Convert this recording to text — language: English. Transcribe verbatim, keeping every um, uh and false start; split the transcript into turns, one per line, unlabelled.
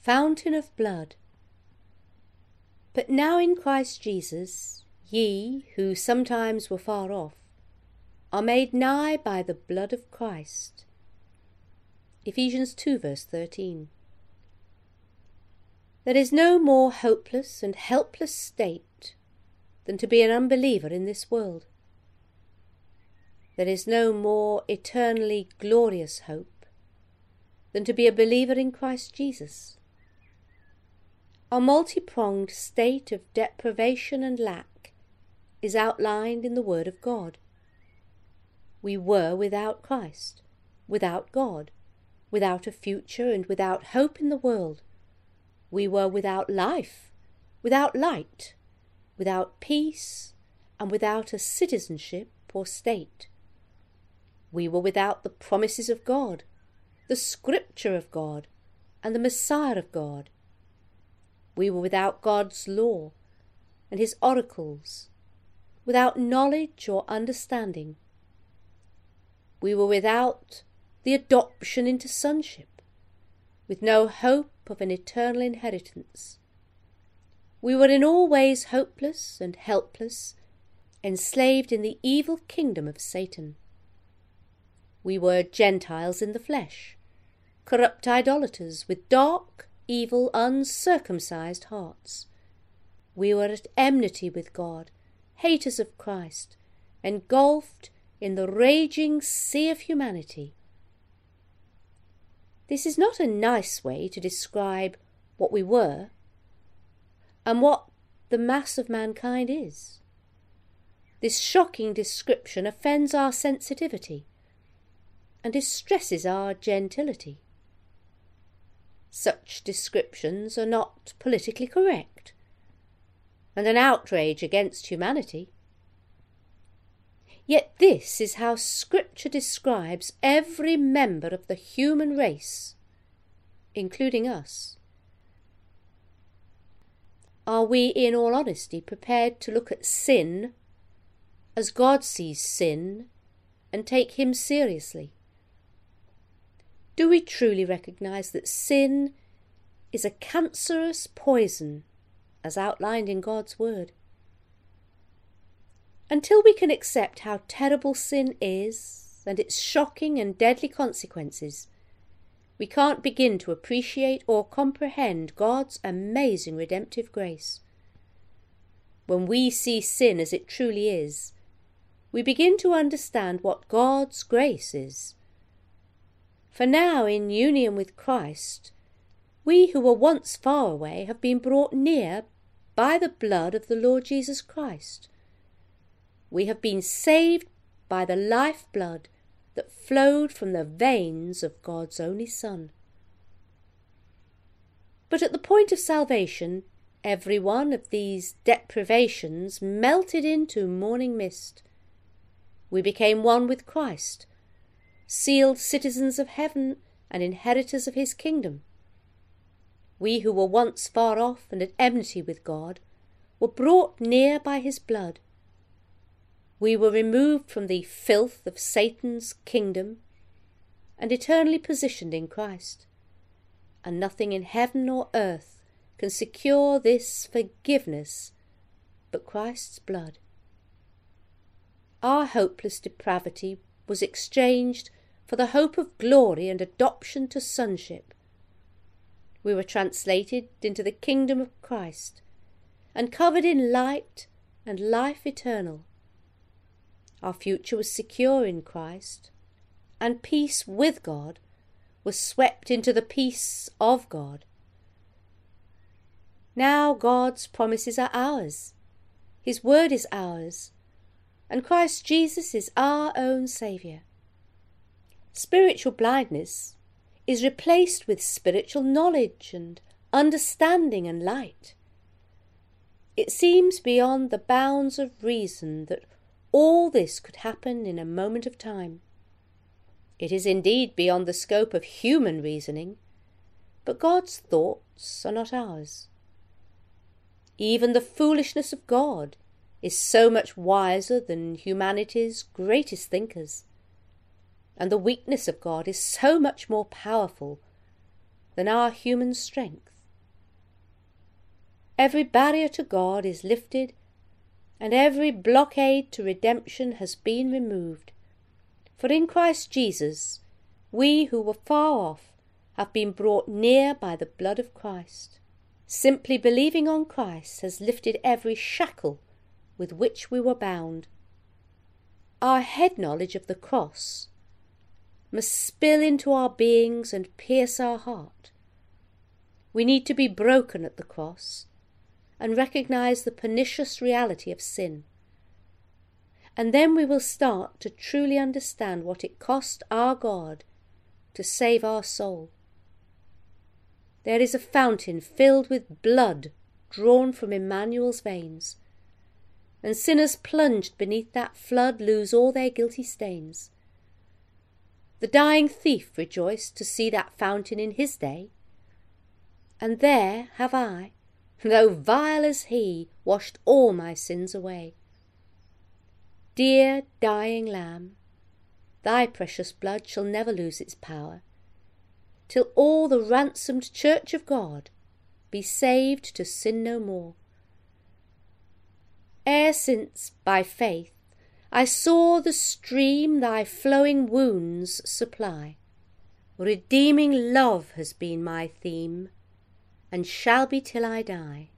Fountain of blood. But now in Christ Jesus, ye, who sometimes were far off, are made nigh by the blood of Christ. Ephesians two verse thirteen. There is no more hopeless and helpless state than to be an unbeliever in this world. There is no more eternally glorious hope than to be a believer in Christ Jesus. Our multi-pronged state of deprivation and lack is outlined in the Word of God. We were without Christ, without God, without a future and without hope in the world. We were without life, without light, without peace, and without a citizenship or state. We were without the promises of God, the Scripture of God, and the Messiah of God. We were without God's law and his oracles, without knowledge or understanding. We were without the adoption into sonship, with no hope of an eternal inheritance. We were in all ways hopeless and helpless, enslaved in the evil kingdom of Satan. We were Gentiles in the flesh, corrupt idolaters with dark, evil, uncircumcised hearts. We were at enmity with God, haters of Christ, engulfed in the raging sea of humanity. This is not a nice way to describe what we were and what the mass of mankind is. This shocking description offends our sensitivity and distresses our gentility. Such descriptions are not politically correct, and an outrage against humanity. Yet this is how Scripture describes every member of the human race, including us. Are we, in all honesty, prepared to look at sin as God sees sin and take him seriously? Do we truly recognise that sin is a cancerous poison, as outlined in God's Word? Until we can accept how terrible sin is and its shocking and deadly consequences, we can't begin to appreciate or comprehend God's amazing redemptive grace. When we see sin as it truly is, we begin to understand what God's grace is. For now, in union with Christ, we who were once far away have been brought near by the blood of the Lord Jesus Christ. We have been saved by the life blood that flowed from the veins of God's only Son. But at the point of salvation, every one of these deprivations melted into morning mist. We became one with Christ, sealed citizens of heaven and inheritors of his kingdom. We who were once far off and at enmity with God were brought near by his blood. We were removed from the filth of Satan's kingdom and eternally positioned in Christ. And nothing in heaven or earth can secure this forgiveness but Christ's blood. Our hopeless depravity was exchanged for the hope of glory and adoption to sonship. We were translated into the kingdom of Christ and covered in light and life eternal. Our future was secure in Christ, and peace with God was swept into the peace of God. Now God's promises are ours, his word is ours, and Christ Jesus is our own Saviour. Spiritual blindness is replaced with spiritual knowledge and understanding and light. It seems beyond the bounds of reason that all this could happen in a moment of time. It is indeed beyond the scope of human reasoning, but God's thoughts are not ours. Even the foolishness of God is so much wiser than humanity's greatest thinkers, and the weakness of God is so much more powerful than our human strength. Every barrier to God is lifted, and every blockade to redemption has been removed. For in Christ Jesus, we who were far off have been brought near by the blood of Christ. Simply believing on Christ has lifted every shackle with which we were bound. Our head knowledge of the cross must spill into our beings and pierce our heart. We need to be broken at the cross and recognize the pernicious reality of sin. And then we will start to truly understand what it cost our God to save our soul. There is a fountain filled with blood drawn from Emmanuel's veins, and sinners plunged beneath that flood lose all their guilty stains. The dying thief rejoiced to see that fountain in his day, and there have I, though vile as he, washed all my sins away. Dear dying Lamb, thy precious blood shall never lose its power, till all the ransomed Church of God be saved to sin no more. Ere since, by faith, I saw the stream thy flowing wounds supply, redeeming love has been my theme, and shall be till I die.